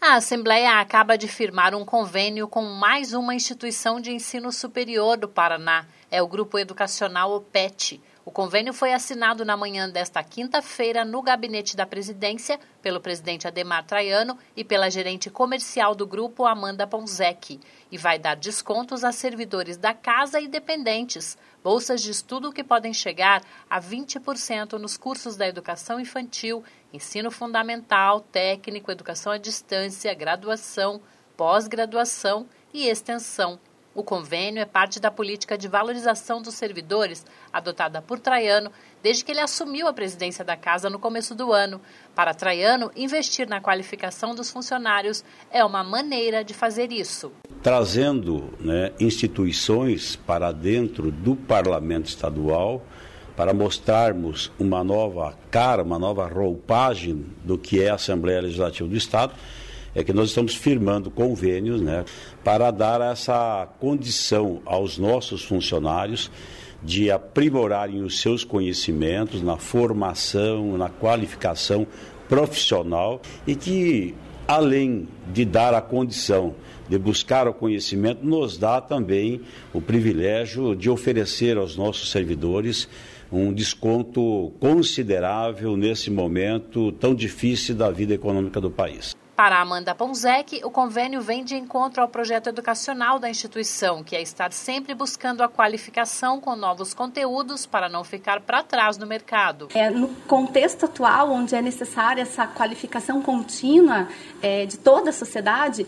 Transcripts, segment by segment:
A Assembleia acaba de firmar um convênio com mais uma instituição de ensino superior do Paraná. É o Grupo Educacional OPET. O convênio foi assinado na manhã desta quinta-feira no gabinete da presidência pelo presidente Adhemar Traiano e pela gerente comercial do grupo, Amanda Ponzec, e vai dar descontos a servidores da casa e dependentes, bolsas de estudo que podem chegar a 20% nos cursos da educação infantil, ensino fundamental, técnico, educação à distância, graduação, pós-graduação e extensão. O convênio é parte da política de valorização dos servidores adotada por Traiano desde que ele assumiu a presidência da casa no começo do ano. Para Traiano, investir na qualificação dos funcionários é uma maneira de fazer isso. Trazendo instituições para dentro do Parlamento Estadual para mostrarmos uma nova cara, uma nova roupagem do que é a Assembleia Legislativa do Estado, é que nós estamos firmando convênios para dar essa condição aos nossos funcionários de aprimorarem os seus conhecimentos na formação, na qualificação profissional e que, além de dar a condição de buscar o conhecimento, nos dá também o privilégio de oferecer aos nossos servidores um desconto considerável nesse momento tão difícil da vida econômica do país. Para Amanda Ponzec, o convênio vem de encontro ao projeto educacional da instituição, que é estar sempre buscando a qualificação com novos conteúdos para não ficar para trás no mercado. No contexto atual, onde é necessária essa qualificação contínua de toda a sociedade,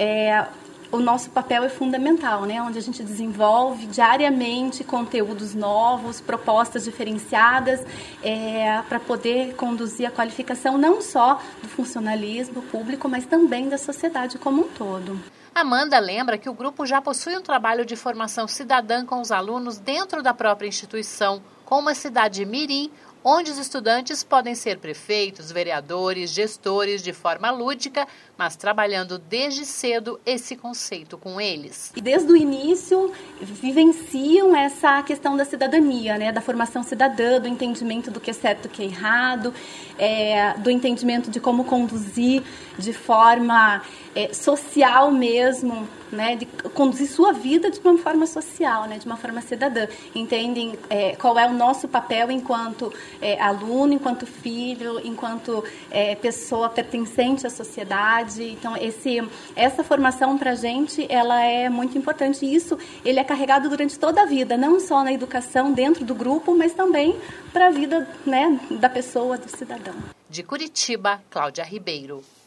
o nosso papel é fundamental, onde a gente desenvolve diariamente conteúdos novos, propostas diferenciadas para poder conduzir a qualificação não só do funcionalismo público, mas também da sociedade como um todo. Amanda lembra que o grupo já possui um trabalho de formação cidadã com os alunos dentro da própria instituição, com uma cidade mirim, onde os estudantes podem ser prefeitos, vereadores, gestores de forma lúdica, mas trabalhando desde cedo esse conceito com eles. E desde o início vivenciam essa questão da cidadania, da formação cidadã, do entendimento do que é certo e do que é errado, do entendimento de como conduzir de forma social mesmo, de conduzir sua vida de uma forma social, de uma forma cidadã. Entendem qual é o nosso papel enquanto aluno, enquanto filho, enquanto pessoa pertencente à sociedade. Então, essa formação para a gente, ela é muito importante. E isso, ele é carregado durante toda a vida, não só na educação dentro do grupo, mas também para a vida da pessoa, do cidadão. De Curitiba, Cláudia Ribeiro.